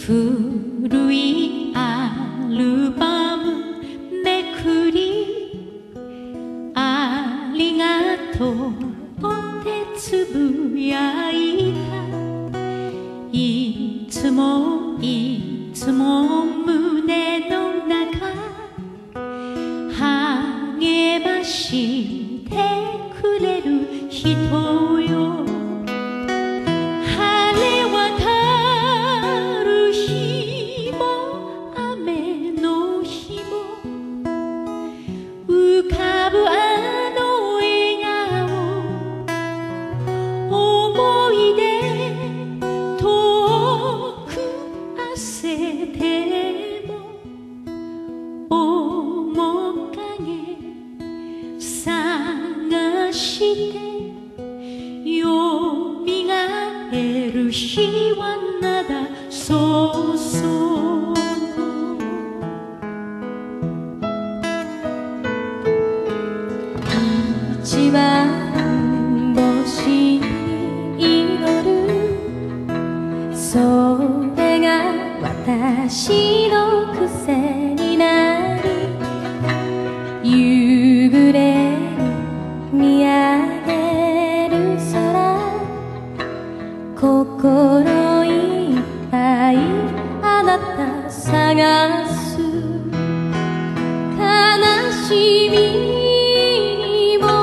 古いアルバムめくりありがとうってつぶやいた。いつもいつも胸の中励ましてくれる人よ。晴れ渡る日も雨の日も浮かぶあの笑顔、思い出遠く焦っても面影探してよみがえる日はなだそうそう。一番星に祈る、それが私の癖になり、夕暮れに見上げる空、心いっぱいあなた探す。悲しみにも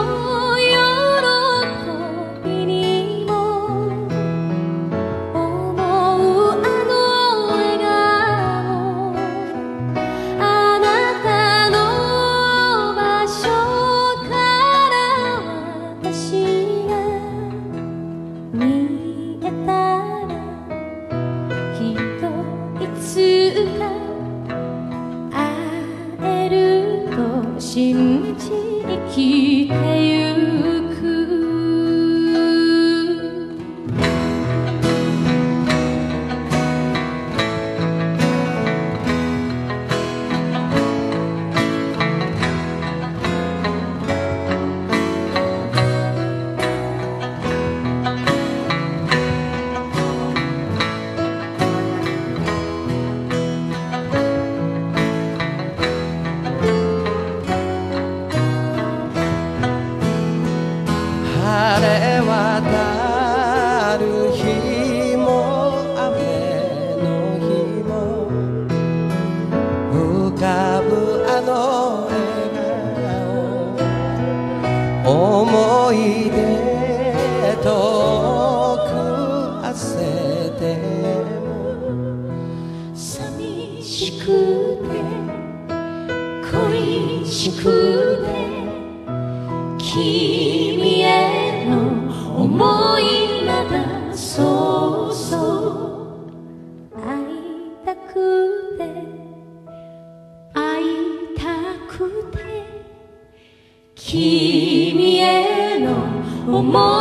喜びにも思うあの笑顔、あなたの場所から私が見えたら、きっといつか会えると信じ生きてゆく。 晴れ渡る日も雨の日も浮かぶあの笑顔、思い出遠く焦っても寂しくて恋しくて君への思いまだそうそう。会いたくて会いたくて君への思い